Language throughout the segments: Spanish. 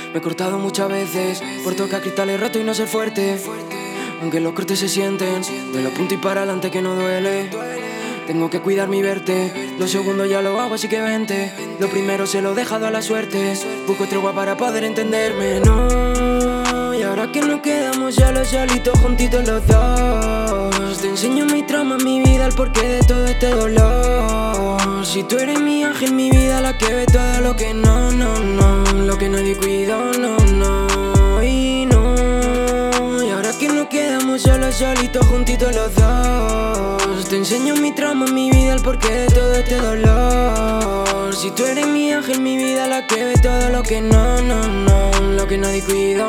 Me he cortado muchas veces por tocar cristales rotos y no ser fuerte. Aunque los cortes se sienten de la punta y para adelante que no duele. Tengo que cuidar mi verte. Los segundos ya lo hago, así que vente. Lo primero se lo he dejado a la suerte. Busco tregua para poder entenderme. No, y ahora que nos quedamos solitos, juntitos los dos. Te enseño mi trauma, mi vida, el porqué de todo este dolor. Si tú eres mi ángel, mi vida, la que ve todo lo que no. Lo que nadie cuidó, y no. Y ahora que nos quedamos solitos, juntitos los dos. Te enseño mi trauma, mi vida, el porqué de todo este dolor. Si tú eres mi ángel, mi vida, la que ve todo lo que no. Lo que nadie cuidó,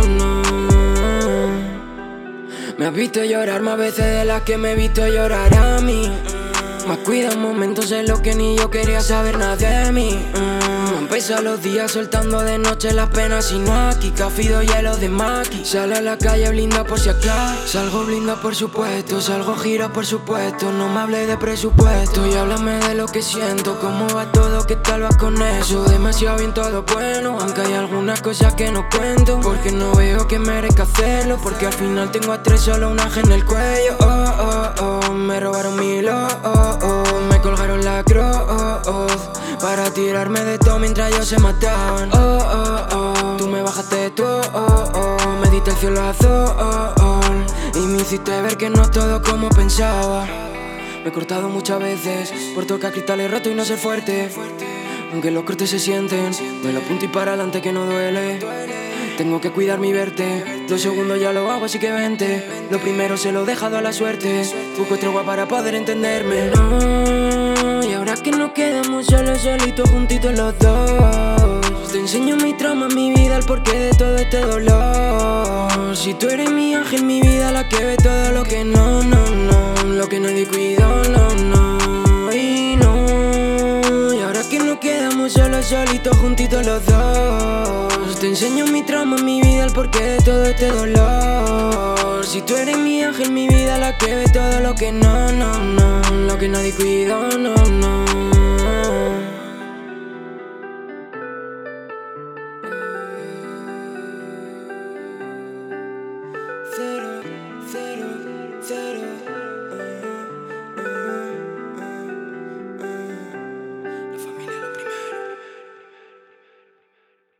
Me has visto llorar más veces de las que me he visto llorar a mí. Más cuida momentos en los que ni yo quería saber nada de mí. Empieza los días soltando de noche las penas y no aquí. Cafido hielo de maqui. Sale a la calle blinda por si acaso. Salgo blinda por supuesto, salgo gira por supuesto. No me hables de presupuesto y háblame de lo que siento. Cómo va todo, qué tal vas con eso. Demasiado bien todo bueno, aunque hay algunas cosas que no cuento. Porque no veo que merezca hacerlo. Porque al final tengo a tres, solo un ángel en el cuello. Me robaron mi me colgaron la cruz para tirarme de todo mientras ellos se mataban. Tú me bajaste me diste el cielo azul y me hiciste ver que no es todo como pensaba. Me he cortado muchas veces por tocar cristales rotos y no ser fuerte. Aunque los cortes se sienten de la punta y para adelante que no duele. Tengo que cuidar mi verte. Los segundos ya lo hago, así que vente. Lo primero se lo he dejado a la suerte. Busco tregua para poder entenderme. No, y ahora que nos quedamos solitos, juntitos los dos. Te enseño mi trauma, mi vida, el porqué de todo este dolor. Si tú eres mi ángel, mi vida, la que ve todo lo que no. Lo que nadie cuidó, y no. Y ahora que nos quedamos solitos, juntitos los dos. Te enseño mi trauma, mi vida, el porqué de todo este dolor. Si tú eres mi ángel, mi vida, la que ve todo lo que no. Lo que nadie cuidó,